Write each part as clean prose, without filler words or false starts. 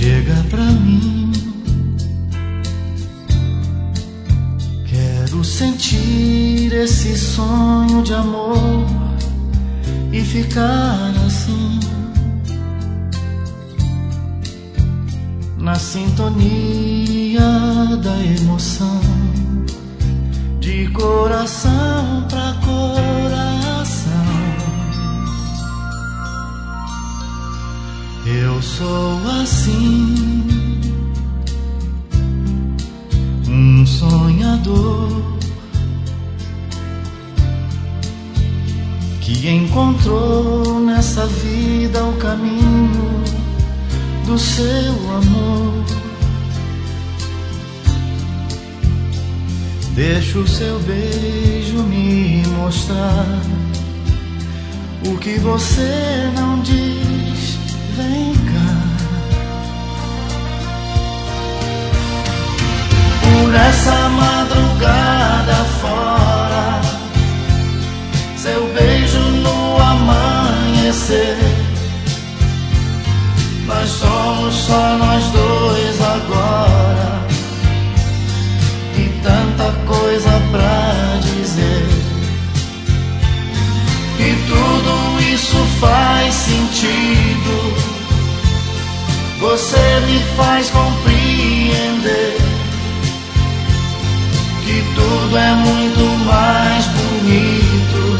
Chega pra mim, quero sentir esse sonho de amor e ficar assim, na sintonia da emoção, de coração pra coração. Eu sou assim, um sonhador que encontrou nessa vida o caminho do seu amor. Deixa o seu beijo me mostrar o que você não diz. Vem cá, por essa madrugada fora, seu beijo no amanhecer. Nós somos só nós dois agora, e tanta coisa pra dizer. E tudo isso faz sentido, você me faz compreender que tudo é muito mais bonito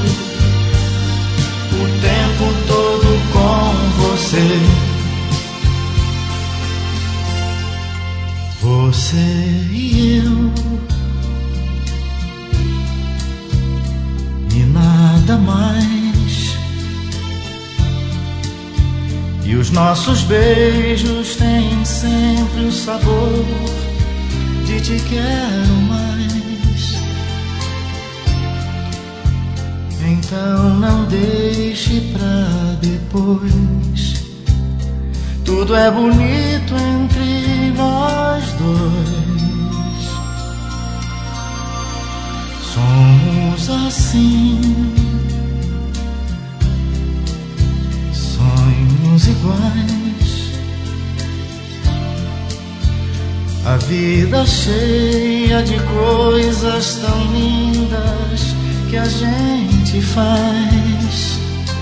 o tempo todo com você. Você e eu, e nada mais. E os nossos beijos têm sempre o sabor de te quero mais. Então não deixe pra depois, tudo é bonito entre nós dois. Somos assim, sonhos iguais, a vida cheia de coisas tão lindas que a gente faz,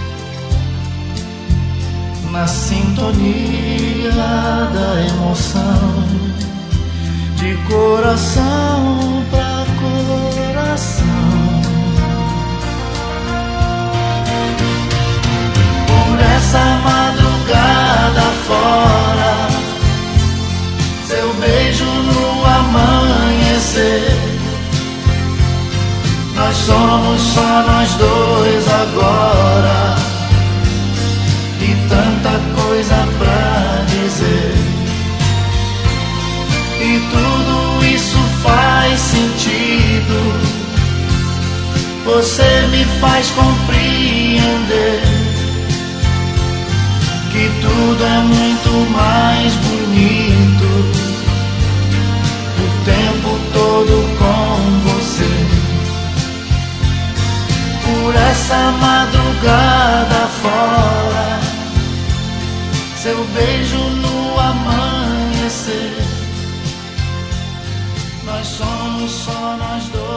na sintonia da emoção, de coração pra coração. Por essa madrugada fora, seu beijo no amanhecer. Nós somos só nós dois agora, e tanta coisa pra dizer. E tudo isso faz sentido, você me faz compreender que tudo é muito mais bonito o tempo todo com você. Por essa madrugada fora, seu beijo no amanhecer. Nós somos só nós dois.